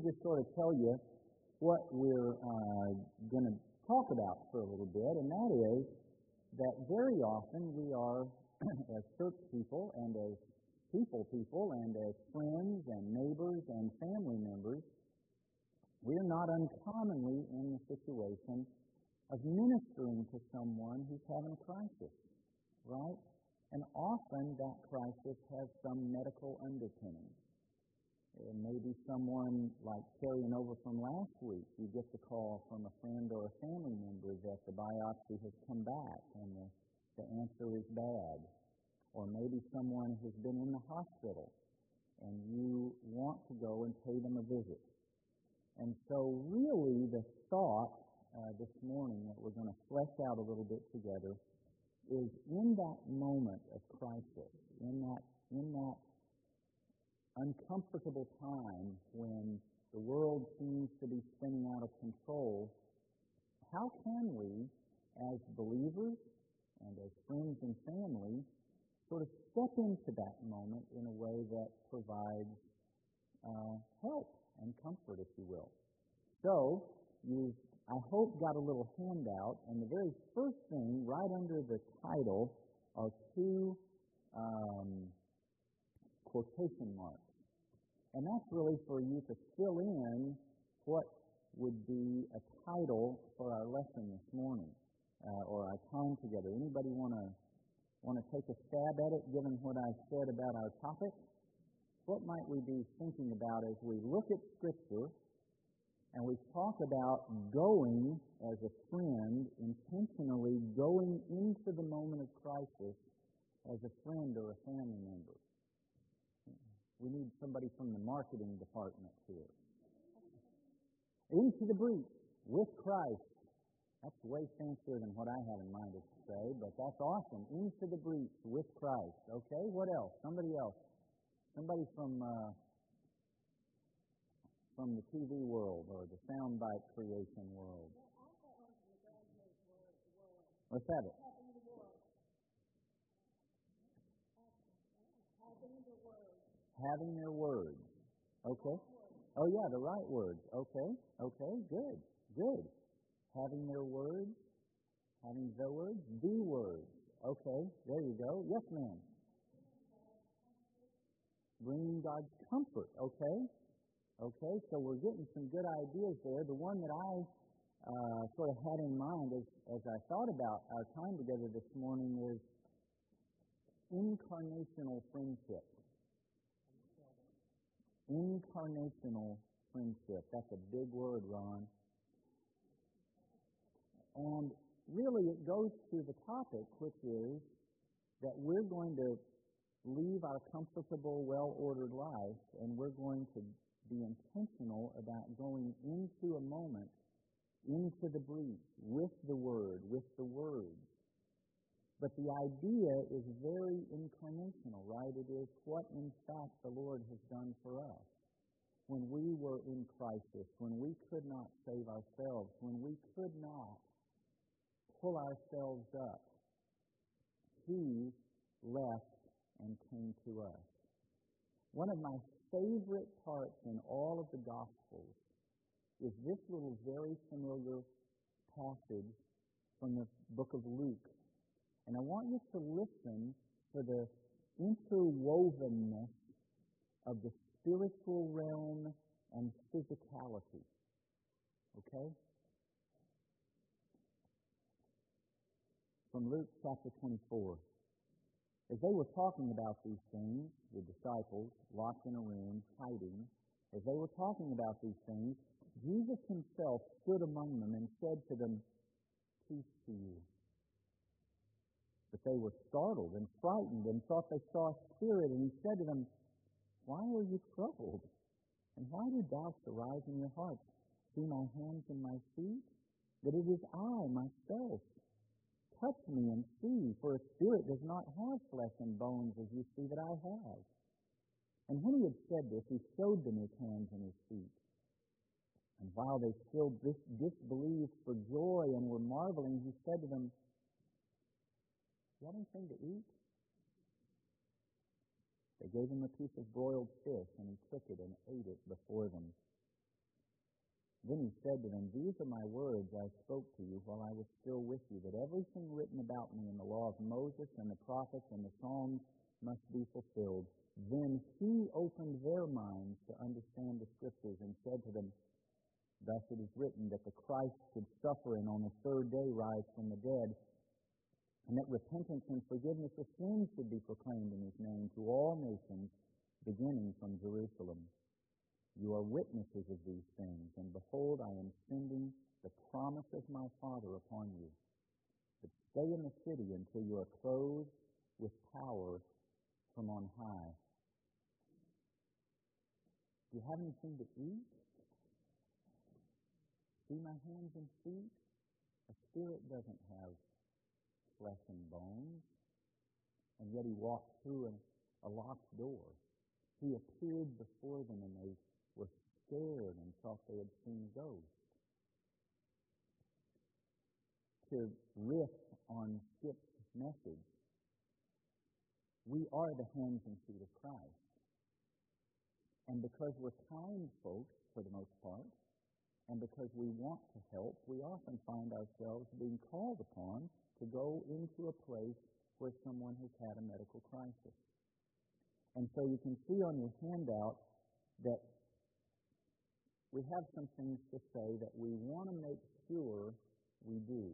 just sort of tell you what we're going to talk about for a little bit, and that is that very often we are, as church people and as people and as friends and neighbors and family members, we're not uncommonly in the situation of ministering to someone who's having a crisis, right? And often that crisis has some medical underpinning. Maybe someone like carrying over from last week, you get the call from a friend or a family member that the biopsy has come back and the answer is bad. Or maybe someone has been in the hospital and you want to go and pay them a visit. And so really the thought this morning that we're going to flesh out a little bit together is in that moment of crisis, in that uncomfortable time when the world seems to be spinning out of control, how can we, as believers and as friends and family, sort of step into that moment in a way that provides help and comfort, if you will. So, you've, I hope, got a little handout, and the very first thing right under the title are two quotation marks. And that's really for you to fill in what would be a title for our lesson this morning, or our time together. Anybody want to take a stab at it, given what I said about our topic? What might we be thinking about as we look at Scripture and we talk about going as a friend, intentionally going into the moment of crisis as a friend or a family member? We need somebody from the marketing department here. Into the breach with Christ. That's way fancier than what I had in mind to say, but that's awesome. Into the breach with Christ. Okay, what else? Somebody else. Somebody from the TV world or the soundbite creation world. Let's have it. Having their words. Okay. Oh, yeah, the right words. Okay. Good. Having their words. Having the words. The words. Okay, there you go. Yes, ma'am. Bringing God's comfort. Okay, so we're getting some good ideas there. The one that I sort of had in mind as I thought about our time together this morning is incarnational friendship. Incarnational friendship. That's a big word, Ron. And really it goes to the topic, which is that we're going to leave our comfortable, well-ordered life, and we're going to be intentional about going into a moment, into the breach, with the Word, with the words. But the idea is very incarnational, right? It is what, in fact, the Lord has done for us. When we were in crisis, when we could not save ourselves, when we could not pull ourselves up, He left and came to us. One of my favorite parts in all of the Gospels is this little very familiar passage from the book of Luke. And I want you to listen to the interwovenness of the spiritual realm and physicality. Okay? From Luke chapter 24. As they were talking about these things, the disciples, locked in a room, hiding, as they were talking about these things, Jesus himself stood among them and said to them, "Peace to you." But they were startled and frightened and thought they saw a spirit, and he said to them, "Why are you troubled? And why do doubts arise in your hearts? See my hands and my feet, that it is I myself. Touch me and see, for a spirit does not have flesh and bones as you see that I have." And when he had said this, he showed them his hands and his feet. And while they still disbelieved for joy and were marveling, he said to them, "You have anything to eat?" They gave him a piece of broiled fish, and he took it and ate it before them. Then he said to them, "These are my words I spoke to you while I was still with you, that everything written about me in the law of Moses and the prophets and the Psalms must be fulfilled." Then he opened their minds to understand the Scriptures and said to them, "Thus it is written that the Christ should suffer and on the third day rise from the dead, and that repentance and forgiveness of sins should be proclaimed in his name to all nations, beginning from Jerusalem. You are witnesses of these things, and behold, I am sending the promise of my Father upon you. But stay in the city until you are clothed with power from on high." Do you have anything to eat? See my hands and feet? A spirit doesn't have flesh and bones, and yet he walked through a locked door. He appeared before them, and they were scared and thought they had seen a ghost. To riff on Skip's message, we are the hands and feet of Christ. And because we're kind folks, for the most part, and because we want to help, we often find ourselves being called upon to go into a place where someone has had a medical crisis. And so you can see on your handout that we have some things to say that we want to make sure we do.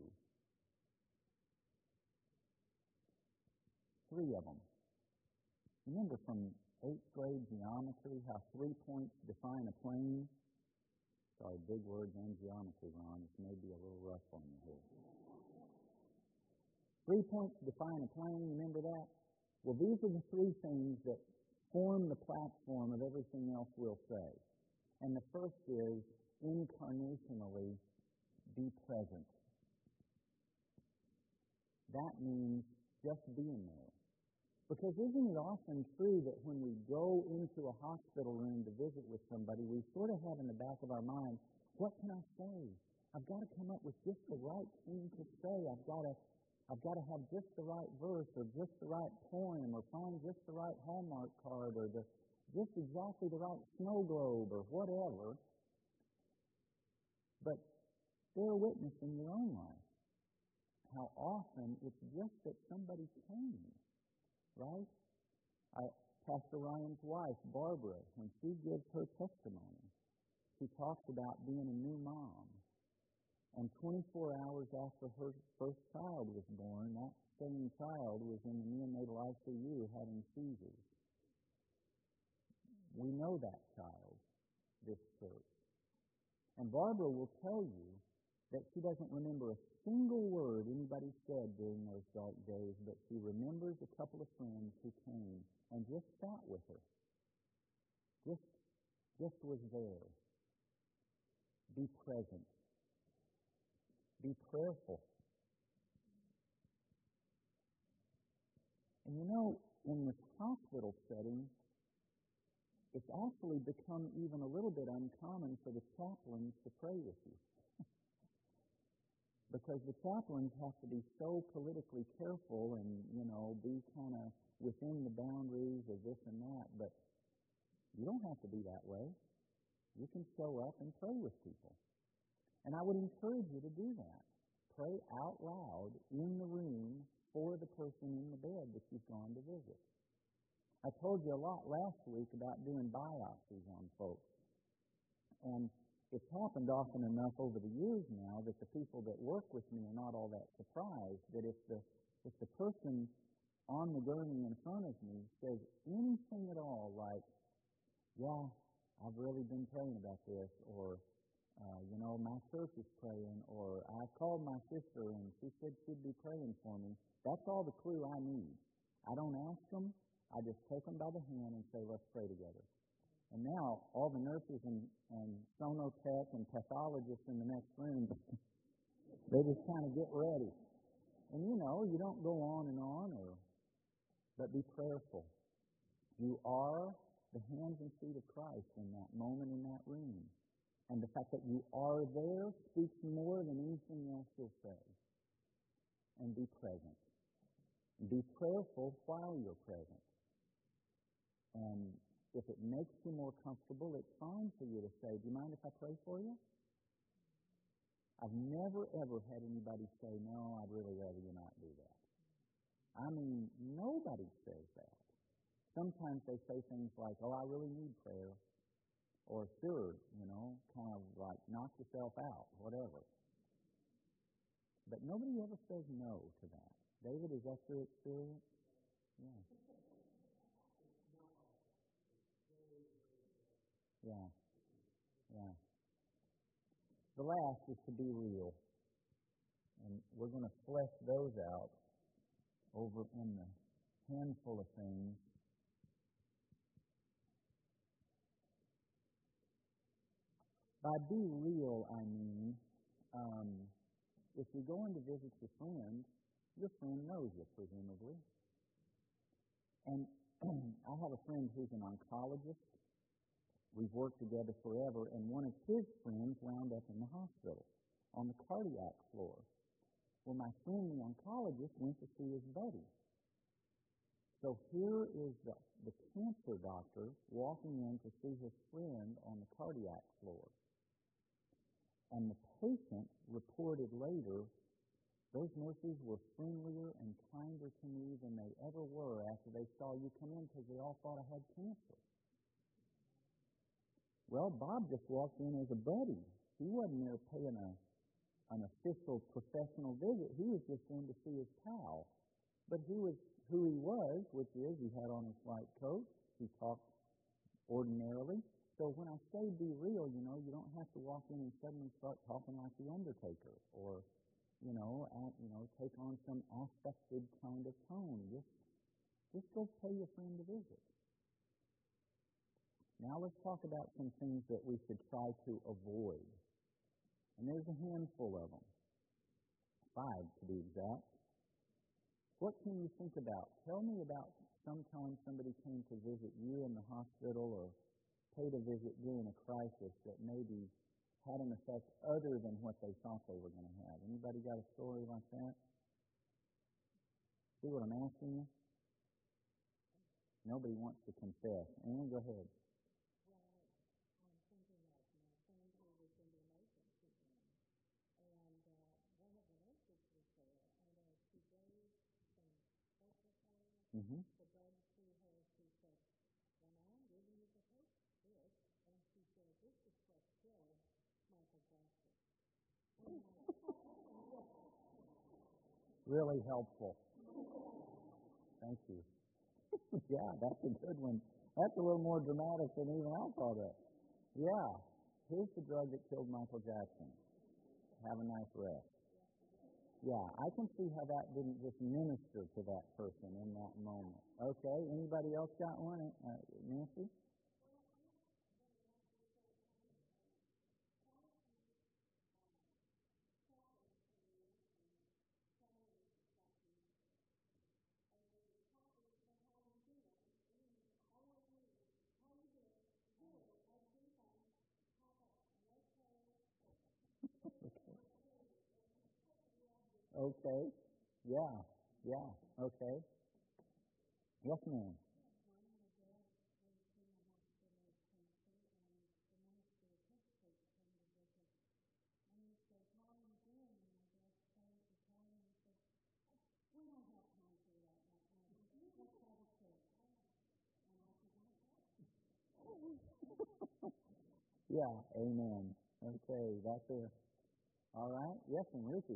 3 of them. Remember from 8th grade geometry how 3 points define a plane? Sorry, big words and geometry, Ron. This may be a little rough on you here. 3 points define a plane, remember that? Well, these are the 3 things that form the platform of everything else we'll say. And the first is, incarnationally, be present. That means just being there. Because isn't it often true that when we go into a hospital room to visit with somebody, we sort of have in the back of our mind, what can I say? I've got to come up with just the right thing to say. I've got to have just the right verse or just the right poem or find just the right Hallmark card or just exactly the right snow globe or whatever. But bear witness in your own life how often it's just that somebody came. Right? Pastor Ryan's wife, Barbara, when she gives her testimony, she talks about being a new mom. And 24 hours after her first child was born, that same child was in the neonatal ICU having seizures. We know that child, this church. And Barbara will tell you that she doesn't remember a single word anybody said during those dark days, but she remembers a couple of friends who came and just sat with her. Just was there. Be present. Be prayerful. And you know, in this hospital setting, it's actually become even a little bit uncommon for the chaplains to pray with you. Because the chaplains have to be so politically careful and, be kind of within the boundaries of this and that. But you don't have to be that way. You can show up and pray with people. And I would encourage you to do that. Pray out loud in the room for the person in the bed that you've gone to visit. I told you a lot last week about doing biopsies on folks. And it's happened often enough over the years now that the people that work with me are not all that surprised that if the person on the gurney in front of me says anything at all like, "Yeah, I've really been praying about this," or, "My church is praying," or, "I called my sister and she said she'd be praying for me," that's all the clue I need. I don't ask them. I just take them by the hand and say, "Let's pray together." And now, all the nurses and sonotech and pathologists in the next room, they just kind of get ready. And you don't go on and on, but be prayerful. You are the hands and feet of Christ in that moment in that room. And the fact that you are there speaks more than anything else you'll say. And be present. Be prayerful while you're present. And if it makes you more comfortable, it's fine for you to say, "Do you mind if I pray for you?" I've never, ever had anybody say, no, I'd really rather you not do that. I mean, nobody says that. Sometimes they say things like, oh, I really need prayer. Or sure, kind of like knock yourself out, whatever. But nobody ever says no to that. David, is that your experience? Yeah. Yeah. Yeah. The last is to be real. And we're going to flesh those out over in the handful of things. By be real, I mean, if you're going to visit your friend knows you, presumably. And I have a friend who's an oncologist. We've worked together forever, and one of his friends wound up in the hospital on the cardiac floor. Well, my friend, the oncologist, went to see his buddy. So here is the cancer doctor walking in to see his friend on the cardiac floor. And the patient reported later, those nurses were friendlier and kinder to me than they ever were after they saw you come in because they all thought I had cancer. Well, Bob just walked in as a buddy. He wasn't there paying an official professional visit. He was just in to see his pal. But he was who he was, which is he had on his white coat. He talked ordinarily. So when I say be real, you don't have to walk in and suddenly start talking like the Undertaker or, take on some affected kind of tone. Just go pay your friend a visit. Now let's talk about some things that we should try to avoid. And there's a handful of them. 5 to be exact. What can you think about? Tell me about sometime somebody came to visit you in the hospital or paid a visit during a crisis that maybe had an effect other than what they thought they were going to have. Anybody got a story like that? See what I'm asking you? Nobody wants to confess. Ann, go ahead. Mm-hmm. Really helpful. Thank you. Yeah, that's a good one. That's a little more dramatic than even I thought of. Yeah. Here's the drug that killed Michael Jackson. Have a nice rest. Yeah, I can see how that didn't just minister to that person in that moment. Okay, anybody else got one? Nancy? Okay. Yeah. Okay. Yes, ma'am. Yeah, amen. Okay, that's it. All right. Yes, and Ruthie.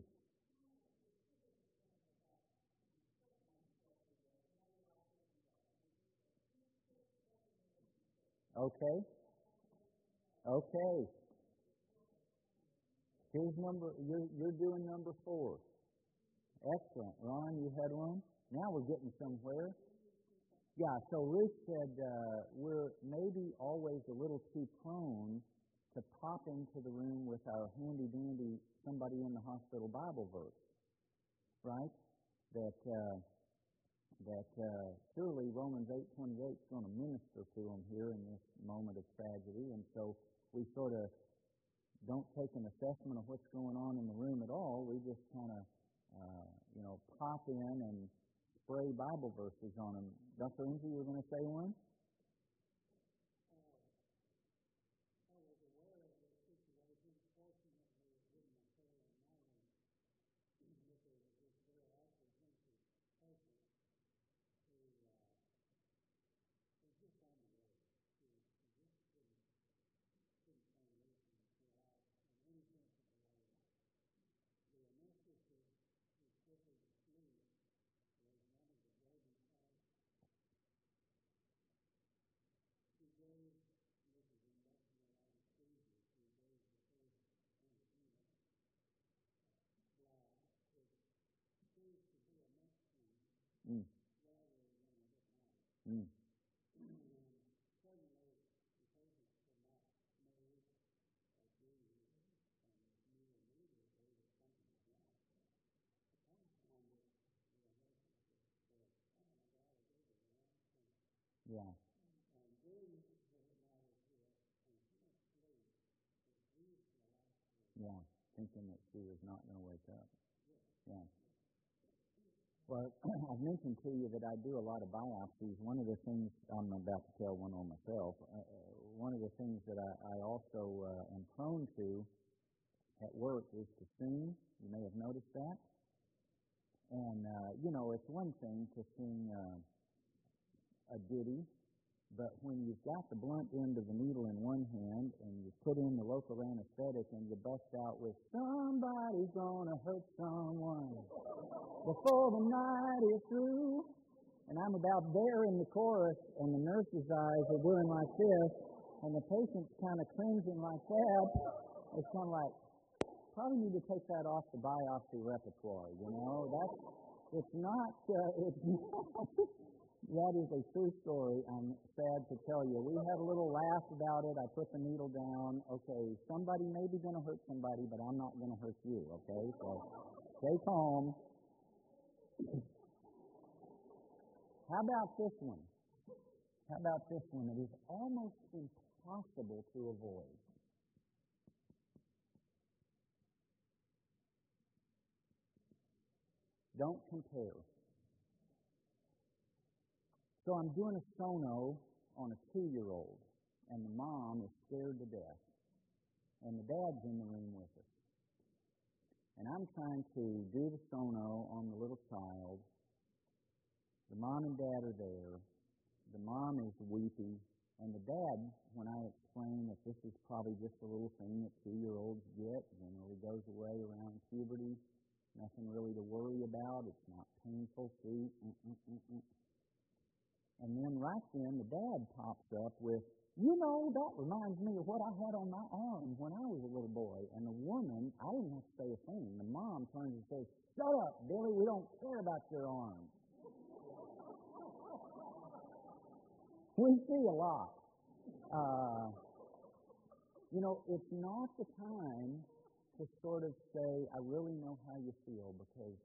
Okay. Okay. Here's you're doing number 4. Excellent. Ron, you had one? Now we're getting somewhere. Yeah, so Ruth said we're maybe always a little too prone to pop into the room with our handy-dandy somebody in the hospital Bible verse, right? That surely Romans 8:28 is going to minister to them here in this moment of tragedy, and so we sort of don't take an assessment of what's going on in the room at all. We just kind of, pop in and spray Bible verses on them. Dr. Lindsay, you were going to say one? Mm. Yeah. Yeah. Thinking that she was not going to wake up. Yeah. Well, I've mentioned to you that I do a lot of biopsies. One of the things, I'm about to tell one on myself, one of the things that I also am prone to at work is to sing. You may have noticed that. And, it's one thing to sing a ditty, but when you've got the blunt end of the needle in one hand and you put in the local anesthetic and you bust out with "Somebody's gonna hurt someone before the night is through," and I'm about there in the chorus and the nurse's eyes are doing like this and the patient's kind of cringing like that, it's kind of like, probably need to take that off the biopsy repertoire, it's not, that is a true story. I'm sad to tell you. We had a little laugh about it. I put the needle down. Okay, somebody may be going to hurt somebody, but I'm not going to hurt you, okay? So stay calm. How about this one? It is almost impossible to avoid. Don't compare. So I'm doing a sono on a 2-year-old, and the mom is scared to death, and the dad's in the room with us. And I'm trying to do the sono on the little child. The mom and dad are there. The mom is weepy, and the dad, when I explain that this is probably just a little thing that 2-year-olds get, he goes away around puberty, nothing really to worry about, it's not painful, see, And then right then, the dad pops up with, that reminds me of what I had on my arm when I was a little boy. And the woman, I didn't have to say a thing. The mom turns and says, "Shut up, Billy, we don't care about your arm." We see a lot. It's not the time to sort of say, "I really know how you feel," because,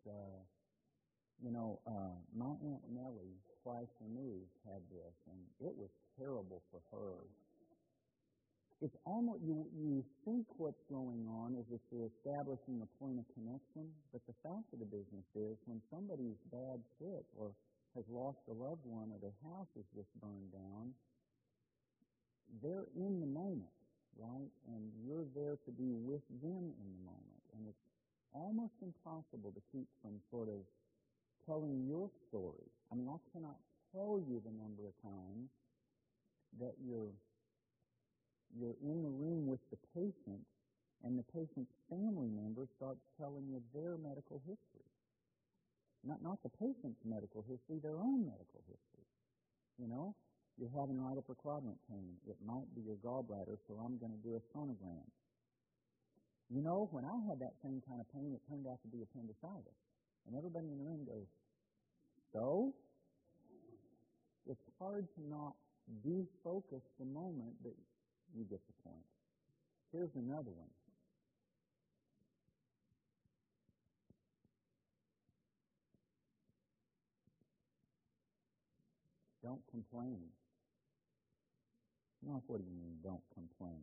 my Aunt Nellie, twice removed, had this, and it was terrible for her. It's almost, you think what's going on is that you're establishing a point of connection, but the fact of the business is when somebody's bad sick or has lost a loved one or their house is just burned down, they're in the moment, right? And you're there to be with them in the moment. And it's almost impossible to keep from sort of telling your story. I mean, I cannot tell you the number of times that you're in the room with the patient and the patient's family member starts telling you their medical history. Not the patient's medical history, their own medical history. You're having right upper quadrant pain. It might be your gallbladder, so I'm going to do a sonogram. When I had that same kind of pain, it turned out to be appendicitis. And everybody in the room goes, "So?" It's hard to not defocus the moment, but you get the point. Here's another one. Don't complain. Well, what do you mean, don't complain?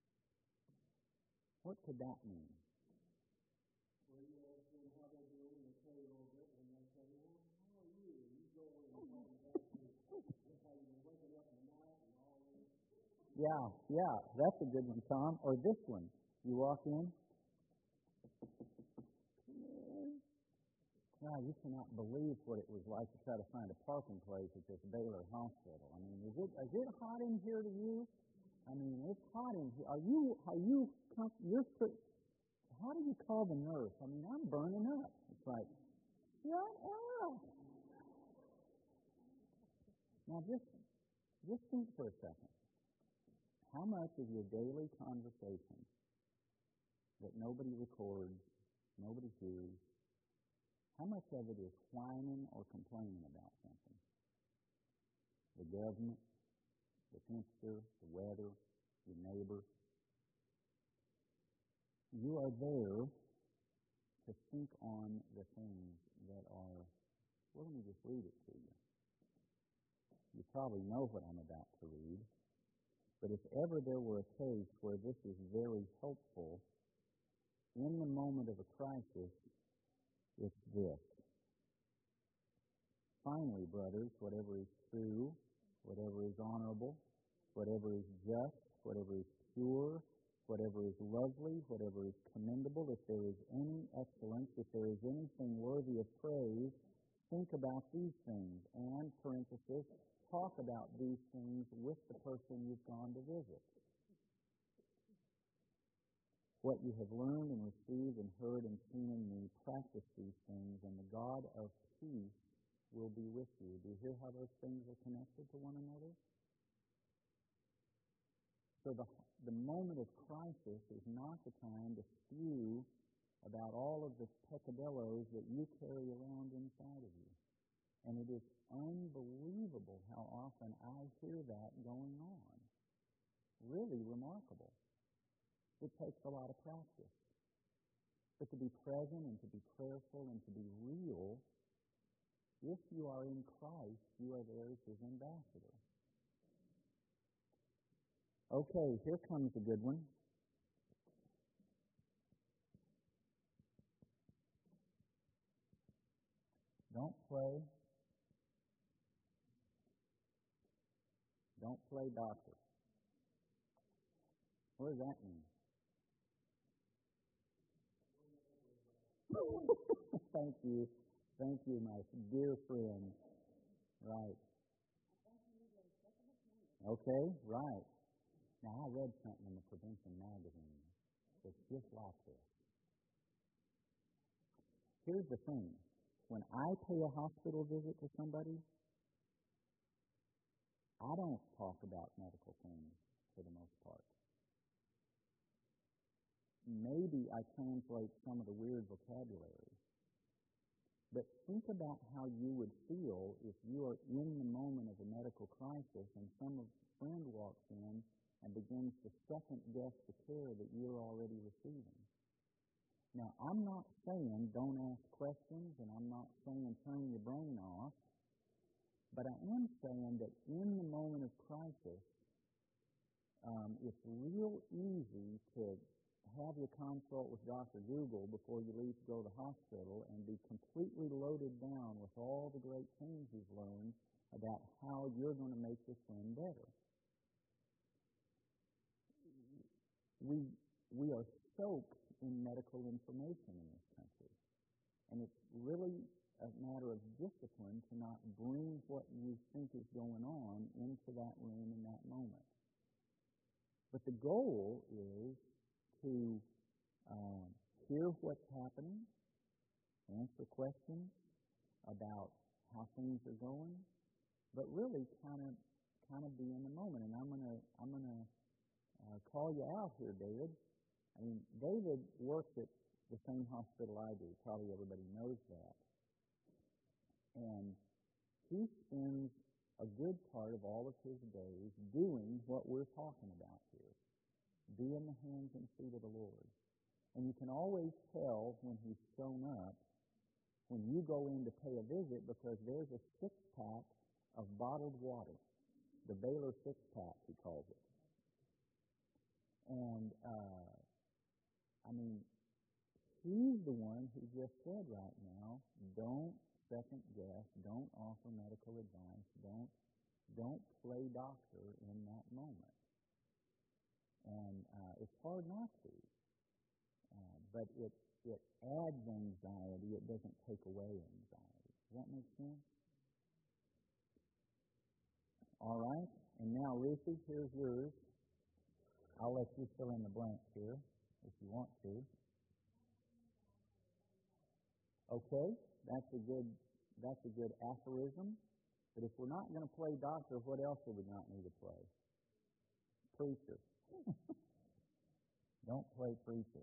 What could that mean? Well, you ask them how they're doing, and they tell you a little bit, and they say, "Well, how are you?" And you go in and talk about just how you've been waking up in the night and all this. Yeah, that's a good one, Tom. Or this one. You walk in. Wow, you cannot believe what it was like to try to find a parking place at this Baylor hospital. I mean, is it hot in here to you? I mean, it's hot in here. How do you call the nurse? I mean, I'm burning up. It's like, shut up. Now, just think for a second. How much of your daily conversation that nobody records, nobody hears, how much of it is whining or complaining about something? the government, the temperature, the weather, your neighbor. You are there to think on the things that are, well, let me just read it to you. You probably know what I'm about to read, but if ever there were a case where this is very helpful, in the moment of a crisis, it's this. Finally, brothers, whatever is true, whatever is honorable, whatever is just, whatever is pure, whatever is lovely, whatever is commendable, if there is any excellence, if there is anything worthy of praise, think about these things. And, parenthesis, talk about these things with the person you've gone to visit. What you have learned and received and heard and seen in me, practice these things, and the God of peace will be with you. Do you hear how those things are connected to one another? So the moment of crisis is not the time to spew about all of the peccadillos that you carry around inside of you. And it is unbelievable how often I hear that going on. Really remarkable. It takes a lot of practice. But to be present and to be prayerful and to be real, if you are in Christ, you are there as His ambassador. Okay, here comes a good one. Don't play doctor. What does that mean? Thank you. Thank you, my dear friend. Right. Okay, right. Now, I read something in the Prevention magazine that's just like this. Here's the thing. When I pay a hospital visit to somebody, I don't talk about medical things for the most part. Maybe I translate some of the weird vocabulary. But think about how you would feel if you are in the moment of a medical crisis and some friend walks in and begins to second-guess the care that you're already receiving. Now, I'm not saying don't ask questions, and I'm not saying turn your brain off, but I am saying that in the moment of crisis, it's real easy to have your consult with Dr. Google before you leave to go to the hospital and be completely loaded down with all the great things you've learned about how you're going to make your friend better. We are soaked in medical information in this country, and it's really a matter of discipline to not bring what you think is going on into that room in that moment. But the goal is to hear what's happening, answer questions about how things are going, but really kind of be in the moment. And I'm gonna call you out here, David. I mean, David works at the same hospital I do. Probably everybody knows that. And he spends a good part of all of his days doing what we're talking about here. Be in the hands and feet of the Lord. And you can always tell when He's shown up when you go in to pay a visit because there's a six-pack of bottled water. The Baylor six-pack, he calls it. And, He's the one who just said right now, don't second guess, don't offer medical advice, don't play doctor in that moment. And it's hard not to, but it adds anxiety. It doesn't take away anxiety. Does that make sense? All right. And now, Ruthie, here's yours. I'll let you fill in the blanks here if you want to. Okay, that's a good aphorism. But if we're not going to play doctor, what else do we not need to play? Preacher. Don't play preacher.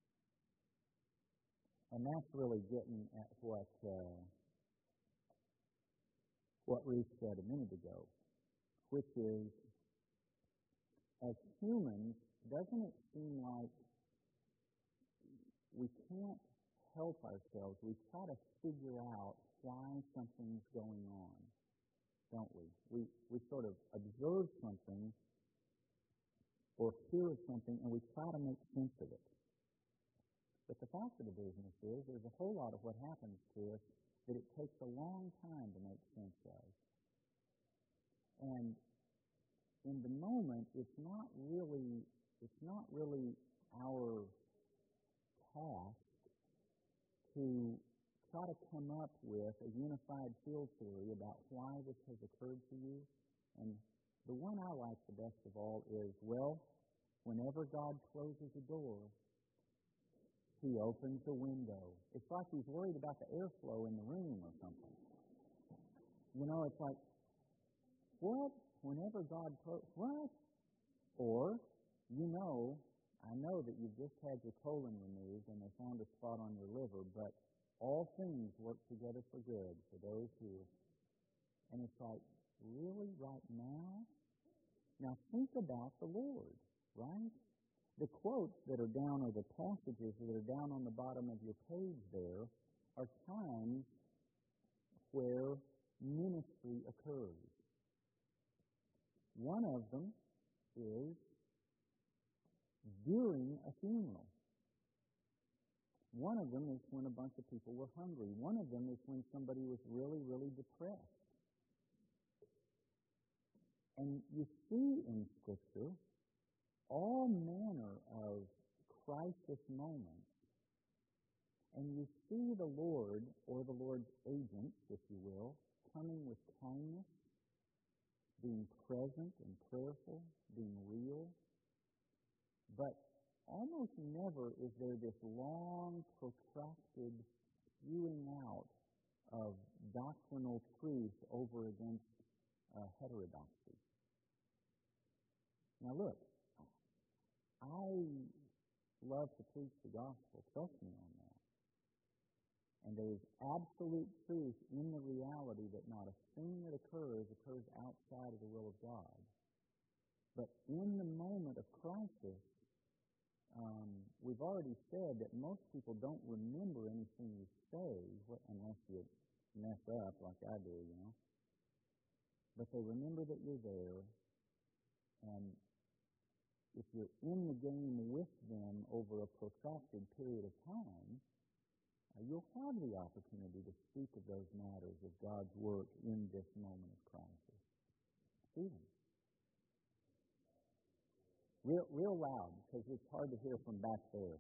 And that's really getting at what Ruth said a minute ago. which is, as humans, doesn't it seem like we can't help ourselves? We try to figure out why something's going on, don't we? We sort of observe something or hear of something, and we try to make sense of it. But the fact of the business is there's a whole lot of what happens to us that it takes a long time to make sense of. And in the moment, it's not really our task to try to come up with a unified field theory about why this has occurred to you. And the one I like the best of all is, well, whenever God closes a door, He opens a window. It's like He's worried about the airflow in the room or something. You know, it's like, what? Whenever God closes, what? Or, I know that you've just had your colon removed and they found a spot on your liver, but all things work together for good for those who... And it's like, really, right now? Now think about the Lord, right? The quotes that are down, or the passages that are down on the bottom of your page there, are times where ministry occurs. One of them is during a funeral. One of them is when a bunch of people were hungry. One of them is when somebody was really, really depressed. And you see in Scripture all manner of crisis moments. And you see the Lord, or the Lord's agents, if you will, coming with kindness, being present and prayerful, being real. But almost never is there this long, protracted spewing out of doctrinal truth over against heterodoxy. Now look, I love to preach the gospel. Trust me on that. And there is absolute truth in the reality that not a thing that occurs outside of the will of God. But in the moment of crisis, we've already said that most people don't remember anything you say unless you mess up like I do, But they remember that you're there, and if you're in the game with them over a protracted period of time, you'll have the opportunity to speak of those matters of God's work in this moment of crisis. Stephen. Real loud, because it's hard to hear from back there.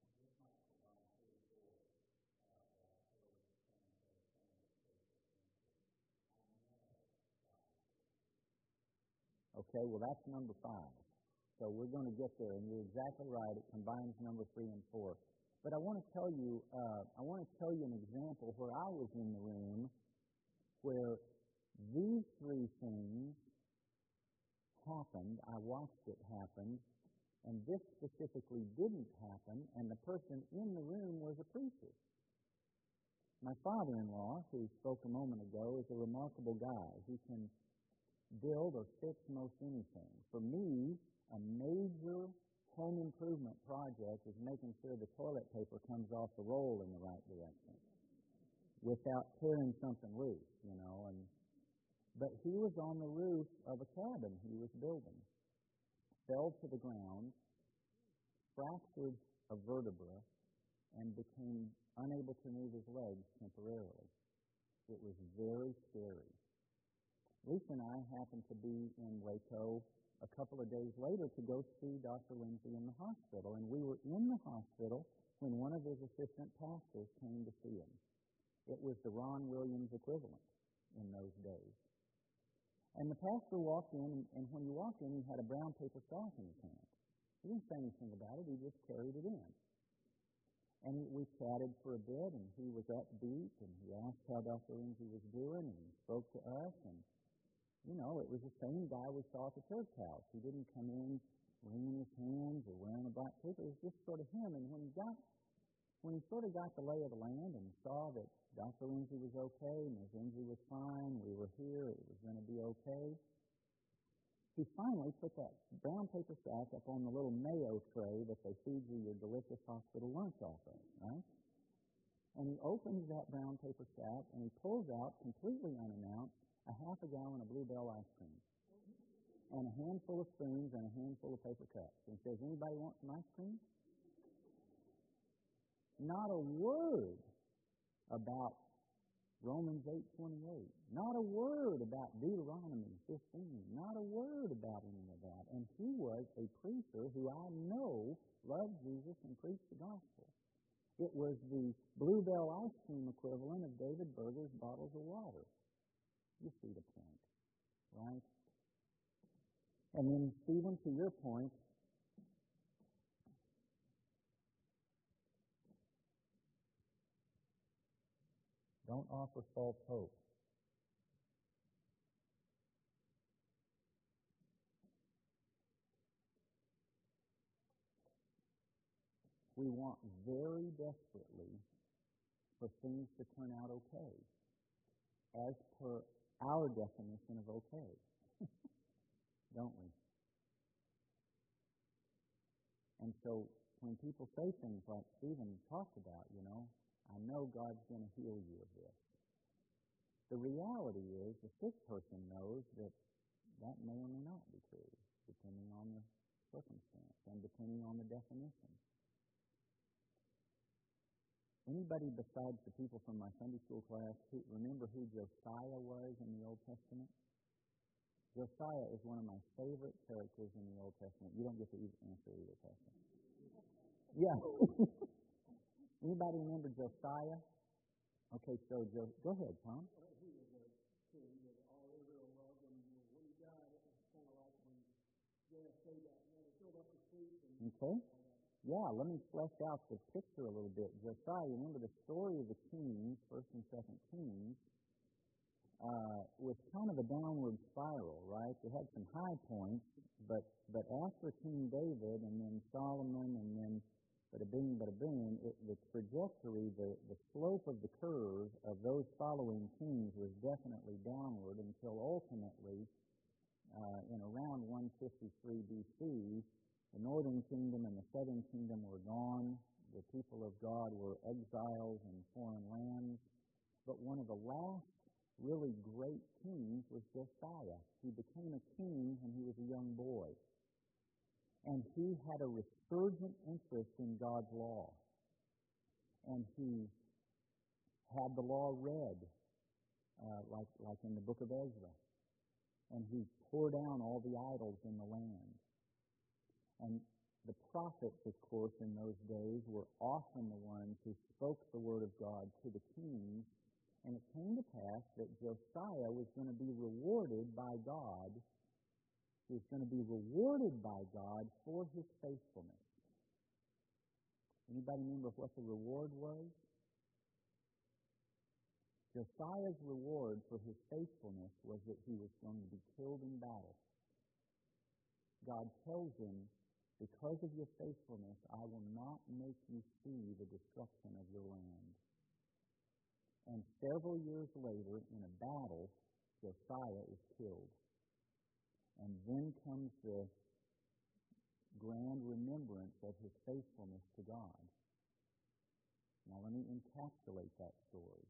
Okay, well that's number 5. So we're going to get there, and you're exactly right. It combines number 3 and 4. But I want to tell you an example where I was in the room where these 3 things happened. I watched it happen, and this specifically didn't happen, and the person in the room was a preacher. My father-in-law, who spoke a moment ago, is a remarkable guy. He can build or fix most anything. For me, a major home improvement project is making sure the toilet paper comes off the roll in the right direction without tearing something loose, But he was on the roof of a cabin he was building, fell to the ground, fractured a vertebra, and became unable to move his legs temporarily. It was very scary. Lisa and I happened to be in Waco a couple of days later to go see Dr. Lindsay in the hospital, and we were in the hospital when one of his assistant pastors came to see him. It was the Ron Williams equivalent in those days. And the pastor walked in, and when he walked in, he had a brown paper sack in his hand. He didn't say anything about it. He just carried it in. And we chatted for a bit, and he was upbeat, and he asked how Dr. Lindsay was doing, and he spoke to us, and it was the same guy we saw at the church house. He didn't come in wringing his hands or wearing a black cape. It was just sort of him. And when he sort of got the lay of the land and saw that Dr. Lindsay was okay, Ms. Lindsay was fine, we were here, it was going to be okay, he finally put that brown paper sack up on the little mayo tray that they feed you your delicious hospital lunch off of, right? And he opens that brown paper sack and he pulls out, completely unannounced, a half a gallon of Bluebell ice cream and a handful of spoons and a handful of paper cups. And says, anybody want some ice cream? Not a word about Romans 8:28. Not a word about Deuteronomy 15. Not a word about any of that. And he was a preacher who I know loved Jesus and preached the gospel. It was the Bluebell ice cream equivalent of David Berger's bottles of water. You see the point, right? And then, Stephen, to your point, don't offer false hope. We want very desperately for things to turn out okay, as per our definition of okay, don't we? And so when people say things like Stephen talked about, I know God's going to heal you of this. The reality is the sick person knows that may or may not be true, depending on the circumstance and depending on the definition. Anybody besides the people from my Sunday school class remember who Josiah was in the Old Testament? Josiah is one of my favorite characters in the Old Testament. You don't get to answer either question. Yeah. Anybody remember Josiah? Okay, so go ahead, Tom. He was a king that all Israel loved, and when he died, it was kind of like when JFK died. They filled up the streets. Okay. Yeah, let me flesh out the picture a little bit. Josiah, remember the story of the Kings, 1st and 2nd Kings, was kind of a downward spiral, right? They had some high points, but after King David and then Solomon and then bada boom, the trajectory, the slope of the curve of those following kings was definitely downward until ultimately, in around 153 B.C., the northern kingdom and the southern kingdom were gone. The people of God were exiles in foreign lands. But one of the last really great kings was Josiah. He became a king when he was a young boy. And he had a resurgent interest in God's law. And he had the law read, like in the book of Ezra. And he tore down all the idols in the land. And the prophets, of course, in those days were often the ones who spoke the word of God to the kings. And it came to pass that Josiah was going to be rewarded by God. He was going to be rewarded by God for his faithfulness. Anybody remember what the reward was? Josiah's reward for his faithfulness was that he was going to be killed in battle. God tells him, because of your faithfulness, I will not make you see the destruction of your land. And several years later, in a battle, Josiah is killed. And then comes the grand remembrance of his faithfulness to God. Now let me encapsulate that story.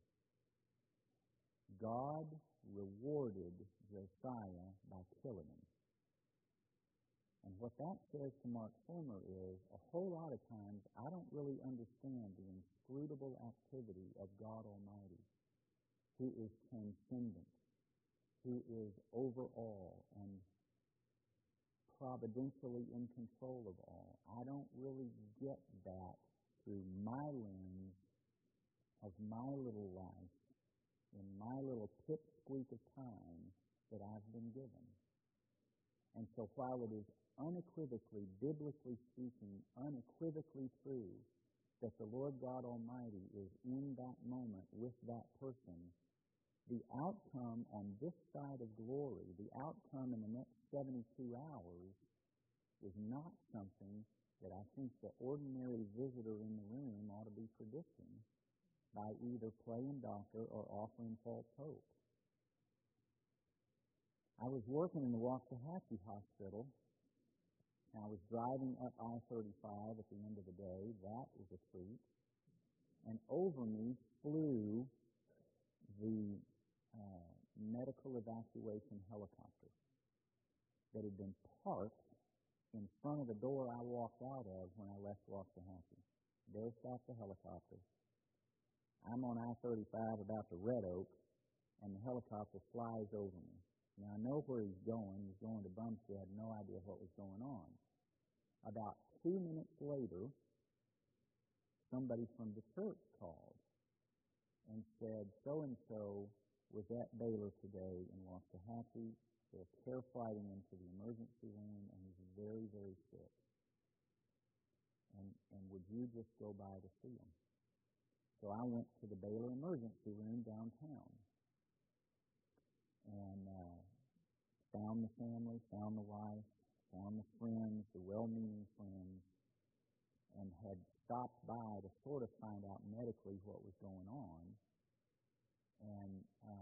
God rewarded Josiah by killing him. And what that says to Mark Fulmer is, a whole lot of times, I don't really understand the inscrutable activity of God Almighty, who is transcendent, who is over all and providentially in control of all. I don't really get that through my lens of my little life, in my little pipsqueak of time that I've been given. And so while it is unequivocally, biblically speaking, unequivocally true that the Lord God Almighty is in that moment with that person, the outcome on this side of glory, the outcome in the next 72 hours, is not something that I think the ordinary visitor in the room ought to be predicting by either playing doctor or offering false hope. I was working in the Waxahachie Hospital, and I was driving up I-35 at the end of the day. That is a treat. And over me flew the medical evacuation helicopter that had been parked in front of the door I walked out of when I left Waxahachie. There stopped the helicopter. I'm on I-35 about to Red Oak, and the helicopter flies over me. Now, I know where he's going. He's going to Bumstead. I had no idea what was going on. About 2 minutes later, somebody from the church called and said, so-and-so was at Baylor today in Waxahachie. They're care flighting into the emergency room, and he's very, very sick. And would you just go by to see him? So I went to the Baylor emergency room downtown and found the family, found the wife, found the friends, the well-meaning friends, and had stopped by to sort of find out medically what was going on. And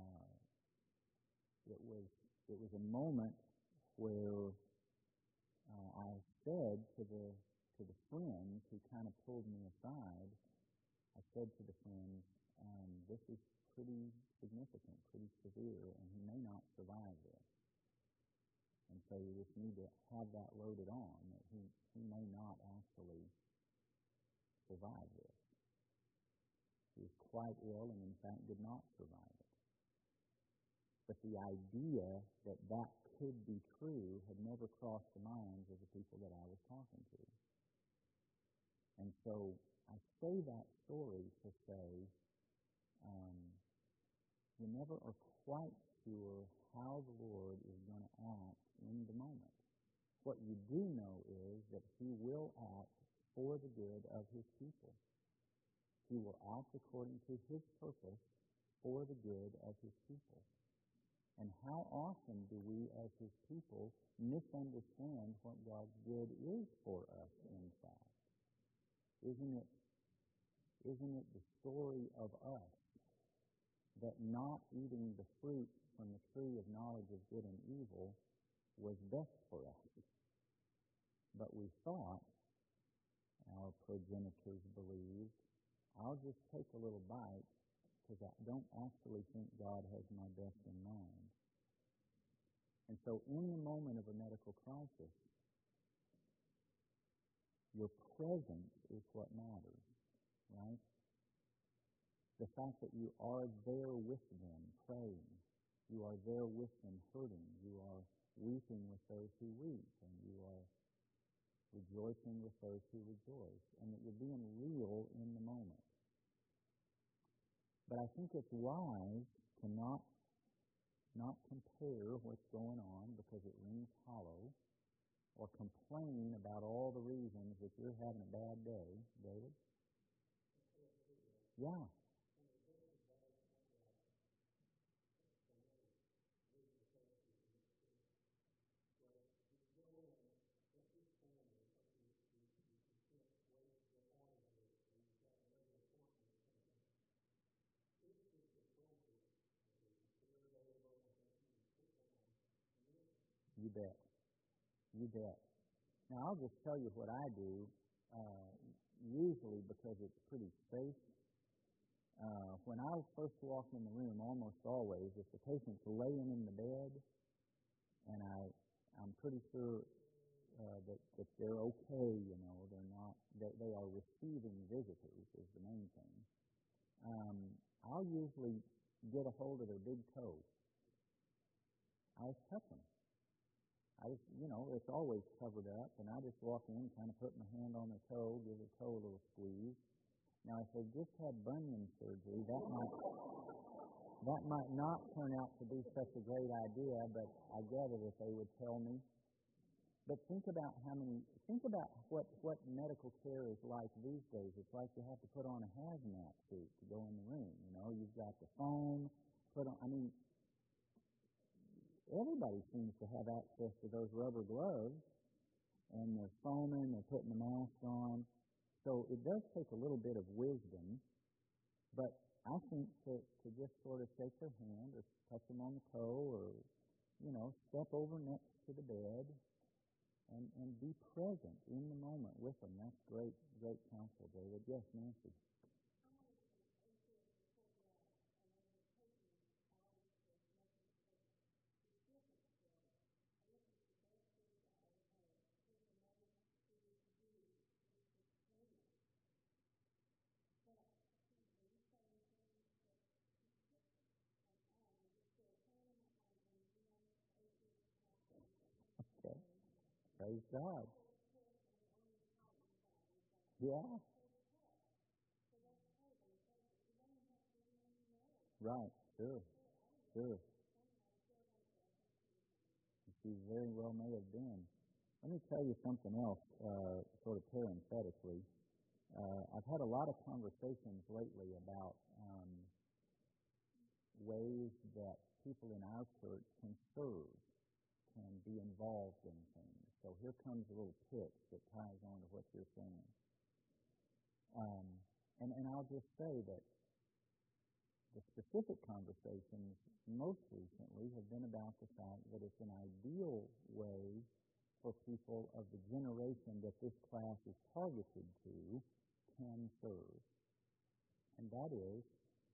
it was a moment where I said to the friends who kind of pulled me aside, I said to the friends, this is pretty significant, pretty severe, and he may not survive this. And so you just need to have that loaded on, that he may not actually survive this. He was quite ill and, in fact, did not survive it. But the idea that that could be true had never crossed the minds of the people that I was talking to. And so I say that story to say you never are quite sure how the Lord is going to act in the moment. What you do know is that He will act for the good of His people. He will act according to His purpose for the good of His people. And how often do we as His people misunderstand what God's good is for us, in fact? Isn't it the story of us that not eating the fruit from the tree of knowledge of good and evil was best for us? But we thought, our progenitors believed, I'll just take a little bite because I don't actually think God has my best in mind. And so in the moment of a medical crisis, your presence is what matters, right? The fact that you are there with them praying, you are there with them hurting, you are weeping with those who weep, and you are rejoicing with those who rejoice, and that you're being real in the moment. But I think it's wise to not compare what's going on because it rings hollow, or complain about all the reasons that you're having a bad day, David. Yeah. You bet. You bet. Now, I'll just tell you what I do, usually because it's pretty safe. When I first walk in the room, almost always, if the patient's laying in the bed, and I'm pretty sure that they're okay, they're not, they are receiving visitors is the main thing. I'll usually get a hold of their big toe. I just touch them. It's always covered up, and I just walk in, kind of put my hand on their toe, give their toe a little squeeze. Now, if they just had bunion surgery, that might not turn out to be such a great idea, but I gather that they would tell me. But think about what medical care is like these days. It's like you have to put on a hazmat suit to go in the room. You've got the foam put on. Everybody seems to have access to those rubber gloves, and they're foaming, they're putting the mask on. So it does take a little bit of wisdom, but I think to just sort of shake their hand or touch them on the toe or, step over next to the bed and be present in the moment with them. That's great counsel, David. Yes, Nancy. Okay. Praise God. Yeah. Right. Sure. She very well may have been. Let me tell you something else, sort of parenthetically. I've had a lot of conversations lately about ways that people in our church can serve, can be involved in things. So here comes a little pitch that ties on to what you're saying. And I'll just say that the specific conversations most recently have been about the fact that it's an ideal way for people of the generation that this class is targeted to can serve. And that is,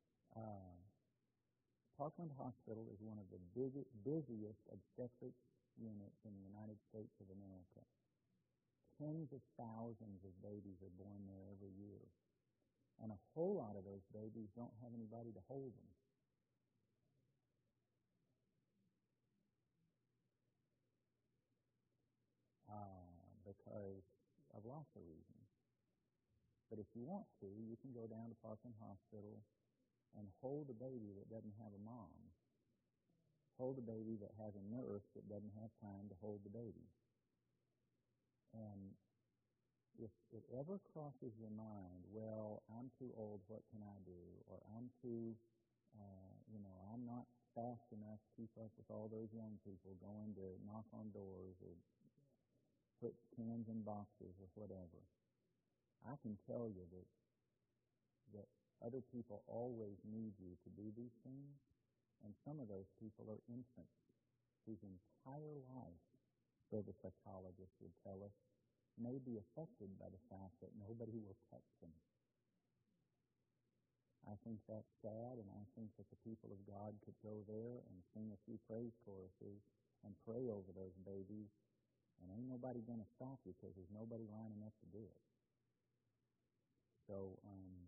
Parkland Hospital is one of the busiest obstetrics units in the United States of America. Tens of thousands of babies are born there every year. And a whole lot of those babies don't have anybody to hold them. Because of lots of reasons. But if you want to, you can go down to Parkland Hospital and hold a baby that doesn't have a mom. Hold a baby that has a nurse that doesn't have time to hold the baby. And if it ever crosses your mind, well, I'm too old, what can I do? Or I'm too, I'm not fast enough to keep up with all those young people going to knock on doors or put cans in boxes or whatever. I can tell you that other people always need you to do these things, and some of those people are infants whose entire life, so the psychologist would tell us, may be affected by the fact that nobody will touch them. I think that's sad, and I think that the people of God could go there and sing a few praise choruses and pray over those babies, and ain't nobody going to stop you because there's nobody lining up to do it. So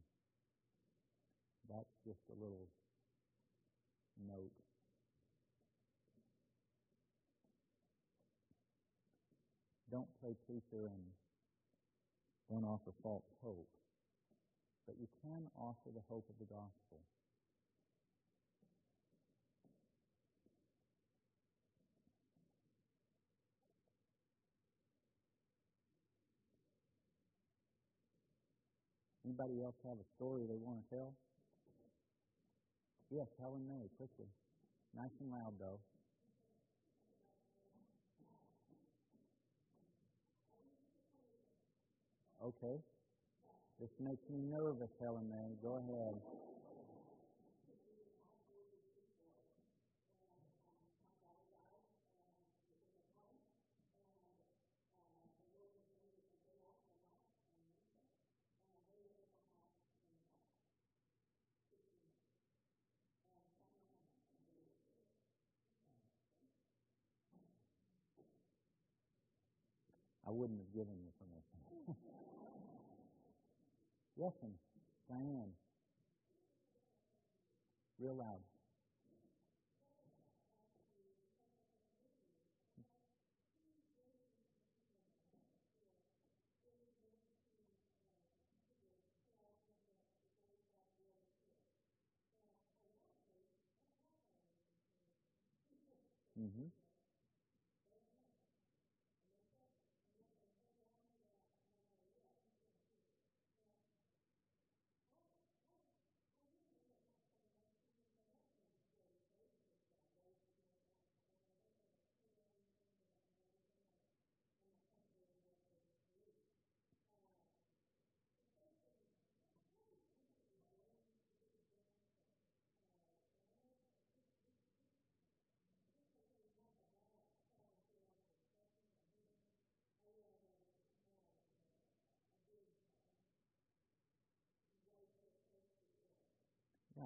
that's just a little note. Don't play preacher and don't offer false hope, but you can offer the hope of the gospel. Anybody else have a story they want to tell? Yes, Helen May, quickly. Nice and loud, though. Okay. This makes me nervous, Helen May. Go ahead. I wouldn't have given you permission. Yes, Diane. Real loud. Mm-hmm.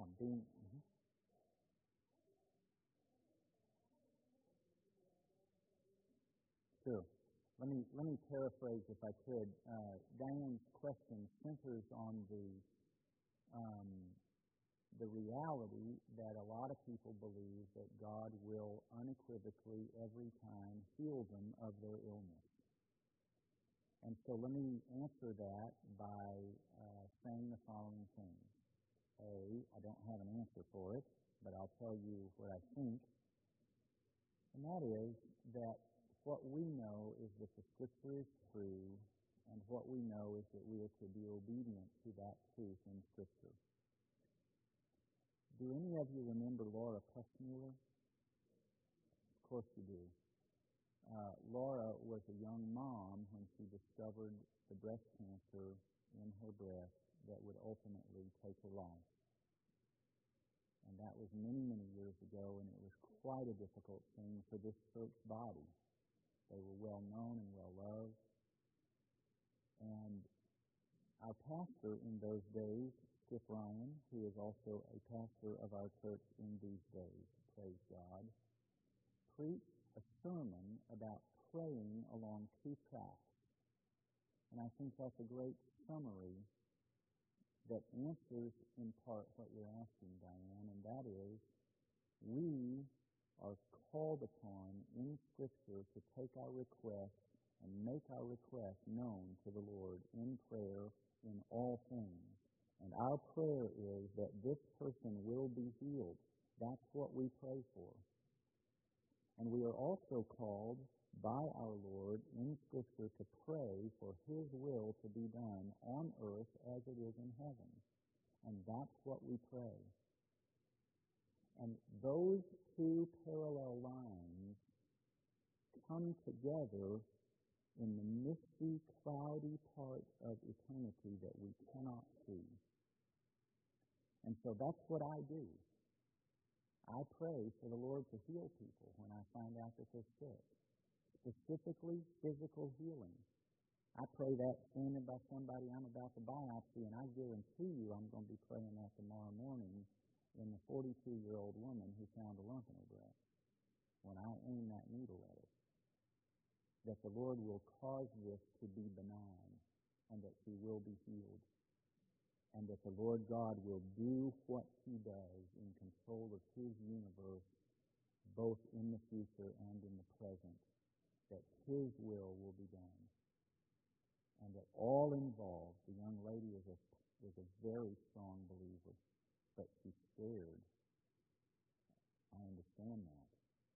being. Sure. Let me paraphrase if I could. Diane's question centers on the reality that a lot of people believe that God will unequivocally every time heal them of their illness. And so let me answer that by saying the following things. I don't have an answer for it, but I'll tell you what I think. And that is that what we know is that the Scripture is true, and what we know is that we are to be obedient to that truth in Scripture. Do any of you remember Laura Pussmuller? Of course you do. Laura was a young mom when she discovered the breast cancer in her breast that would ultimately take her life. And that was many, many years ago, and it was quite a difficult thing for this church body. They were well known and well loved. And our pastor in those days, Skip Ryan, who is also a pastor of our church in these days, praise God, preached a sermon about praying along two tracks. And I think that's a great summary that answers in part what you're asking, Diane, and that is we are called upon in Scripture to take our requests and make our requests known to the Lord in prayer in all things. And our prayer is that this person will be healed. That's what we pray for. And we are also called by our Lord in Scripture to pray for His will to be done on earth as it is in heaven. And that's what we pray. And those two parallel lines come together in the misty, cloudy part of eternity that we cannot see. And so that's what I do. I pray for the Lord to heal people when I find out that they're sick. Specifically, physical healing. I pray that standing by somebody I'm about to biopsy, and I guarantee you I'm going to be praying that tomorrow morning in the 42-year-old woman who found a lump in her breast when I aim that needle at her. That the Lord will cause this to be benign, and that she will be healed. And that the Lord God will do what He does in control of His universe, both in the future and in the present, that His will be done. And that all involved, the young lady is a very strong believer, but she's scared. I understand that.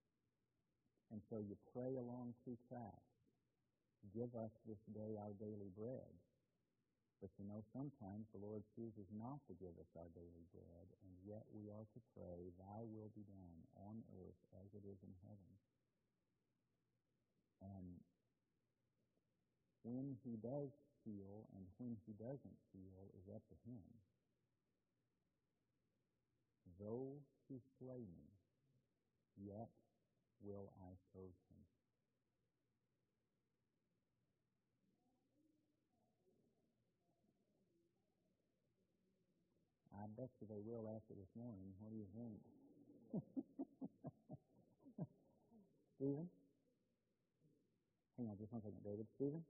And so you pray along two tracks. Give us this day our daily bread. But you know, sometimes the Lord chooses not to give us our daily bread, and yet we are to pray, Thy will be done on earth as it is in heaven. And when He does heal and when He doesn't heal is up to Him. Though He slay me, yet will I serve Him. I bet you they will after this morning. What do you think? Stephen? Hang on just one second, David. Stephen?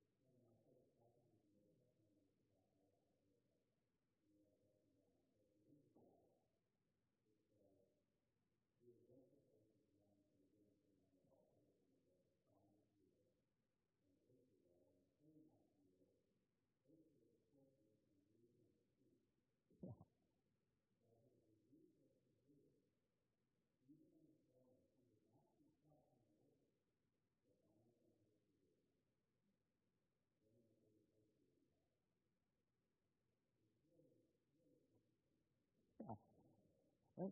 Yeah. Right?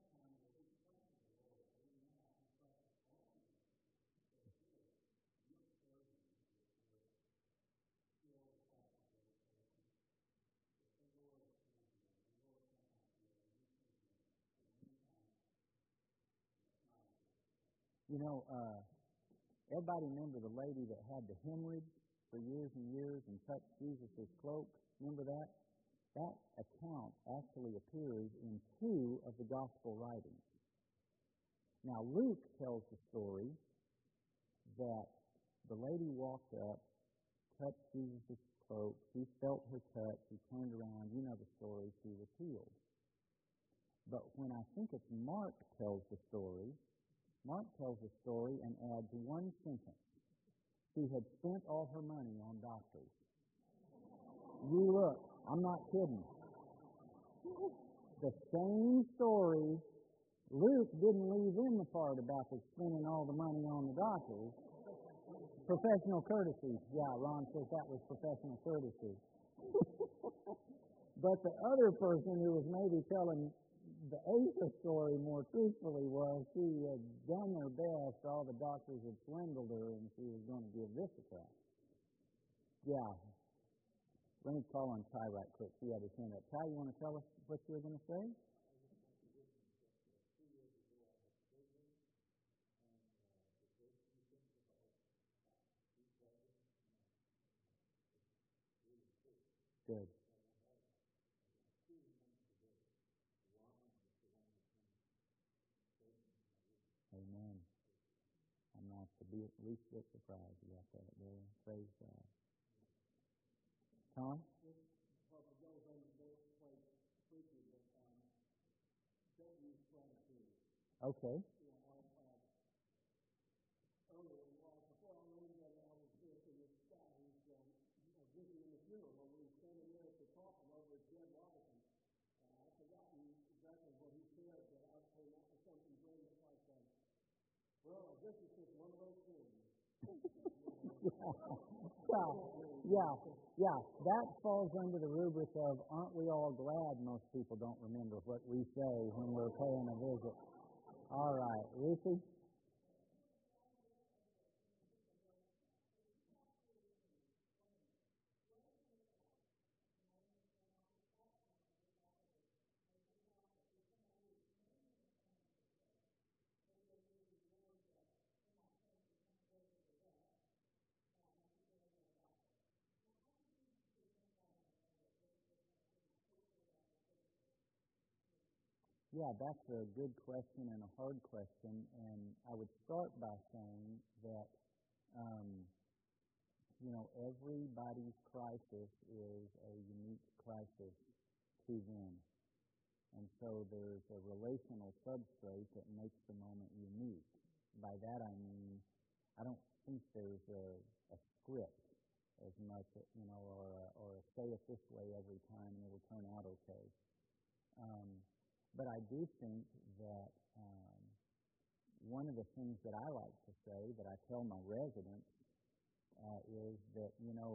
You know, everybody remember the lady that had the hemorrhage for years and years and touched Jesus' cloak? Remember that? that account actually appears in 2 of the gospel writings. Now, Luke tells the story that the lady walked up, touched Jesus' cloak, she felt her touch, she turned around, you know the story, she was healed. But when I think it's Mark tells the story and adds one sentence. She had spent all her money on doctors. You look, I'm not kidding. The same story, Luke didn't leave in the part about the spending all the money on the doctors. Professional courtesy. Yeah, Ron says that was professional courtesy. But the other person who was maybe telling the Asa story more truthfully was she had done her best. All the doctors had swindled her, and she was going to give this a try. Yeah. Let me call on Ty right quick. He had his hand up. Ty, you want to tell us what you were going to say? Good. Amen. I'm not the least bit surprised you got that there. Praise God. Tom? Okay. Earlier in life, before I learned that I was visiting this guy who's visiting the funeral, when we were standing there at the coffin over his dead wife, and I've forgotten exactly what he said, but I came out with something very like, well, I guess it's just one of those things. Yeah. That falls under the rubric of, aren't we all glad most people don't remember what we say when we're paying a visit? All right. Ruthie? Yeah, that's a good question and a hard question, and I would start by saying that, everybody's crisis is a unique crisis to them. And so there's a relational substrate that makes the moment unique. By that I mean, I don't think there's a script as much, or a say it this way every time and it'll turn out okay. But I do think that one of the things that I like to say, that I tell my residents, is that,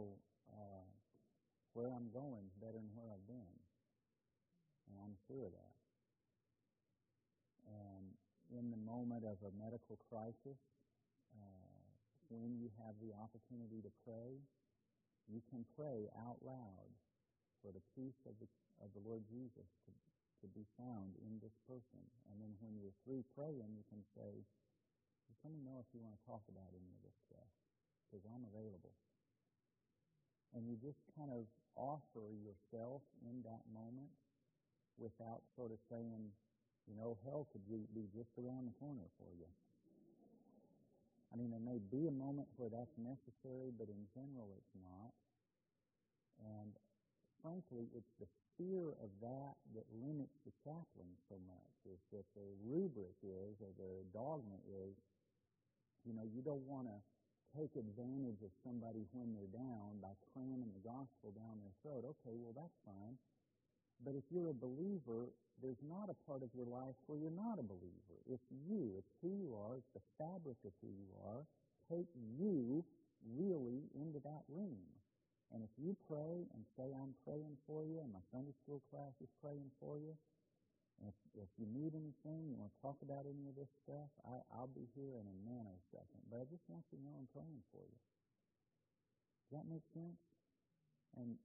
where I'm going is better than where I've been. And I'm sure of that. And in the moment of a medical crisis, when you have the opportunity to pray, you can pray out loud for the peace of the Lord Jesus to be found in this person. And then when you're through praying, you can say, just let me know if you want to talk about any of this stuff, because I'm available. And you just kind of offer yourself in that moment without sort of saying, hell could be just around the corner for you. I mean, there may be a moment where that's necessary, but in general it's not. And frankly, it's the fear of that limits the chaplain so much, is that the rubric is, or the dogma is, you don't want to take advantage of somebody when they're down by cramming the gospel down their throat. Okay, well, that's fine. But if you're a believer, there's not a part of your life where you're not a believer. It's you. It's who you are. It's the fabric of who you are. Take you really into that room. And if you pray and say, I'm praying for you, and my Sunday school class is praying for you, and if you need anything, you want to talk about any of this stuff, I'll be here in a nanosecond. But I just want you to know I'm praying for you. Does that make sense? And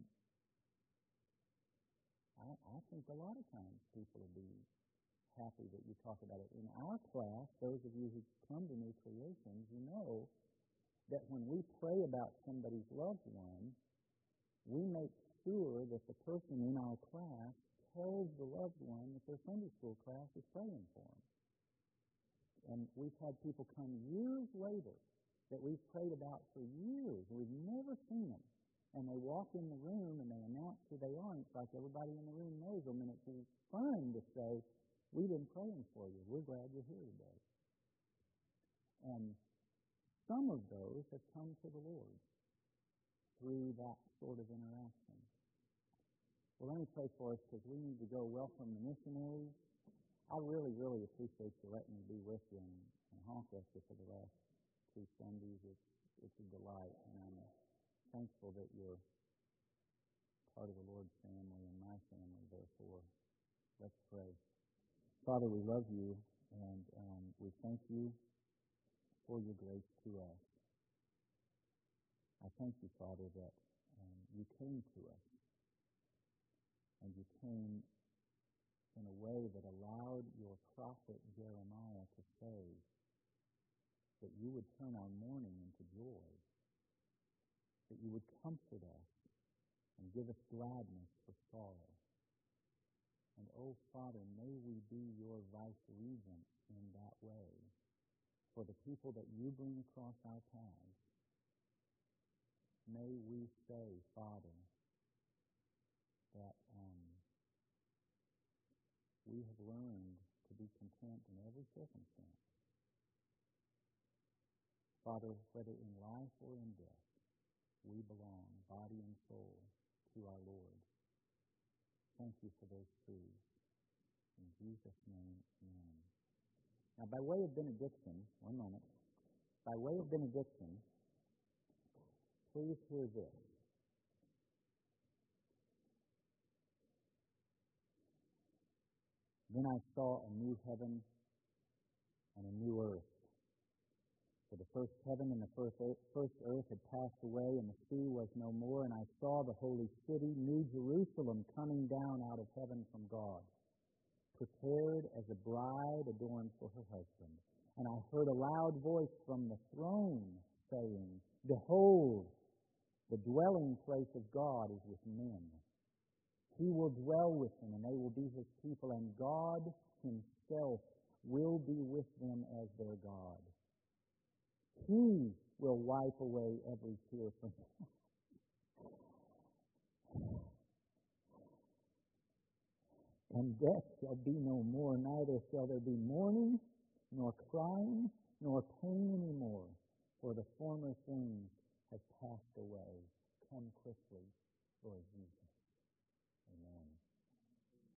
I think a lot of times people will be happy that you talk about it. In our class, those of you who come to New Creations, you know that when we pray about somebody's loved one, we make sure that the person in our class tells the loved one that their Sunday school class is praying for them. And we've had people come years later that we've prayed about for years, and we've never seen them. And they walk in the room and they announce who they are, and it's like everybody in the room knows them, and it's fun to say, we've been praying for you. We're glad you're here today. And some of those have come to the Lord through that sort of interaction. Well, let me pray for us because we need to go welcome the missionaries. I really, really appreciate you letting me be with you and honk at you for the last 2 Sundays. It's a delight, and I'm thankful that you're part of the Lord's family and my family, therefore. Let's pray. Father, we love you, and we thank you for your grace to us. I thank you, Father, that you came to us, and you came in a way that allowed your prophet Jeremiah to say that you would turn our mourning into joy, that you would comfort us and give us gladness for sorrow. And, oh, Father, may we be your vice-regents in that way for the people that you bring across our paths. May we say, Father, that we have learned to be content in every circumstance. Father, whether in life or in death, we belong, body and soul, to our Lord. Thank you for those truths. In Jesus' name, amen. Now, by way of benediction, one moment. By way of benediction, please hear this. Then I saw a new heaven and a new earth. For the first heaven and the first earth had passed away, and the sea was no more. And I saw the holy city, New Jerusalem, coming down out of heaven from God, prepared as a bride adorned for her husband. And I heard a loud voice from the throne saying, Behold, the dwelling place of God is with men. He will dwell with them, and they will be his people, and God himself will be with them as their God. He will wipe away every tear from them. And death shall be no more, neither shall there be mourning, nor crying, nor pain any more, for the former things have passed away. Come quickly, Lord Jesus.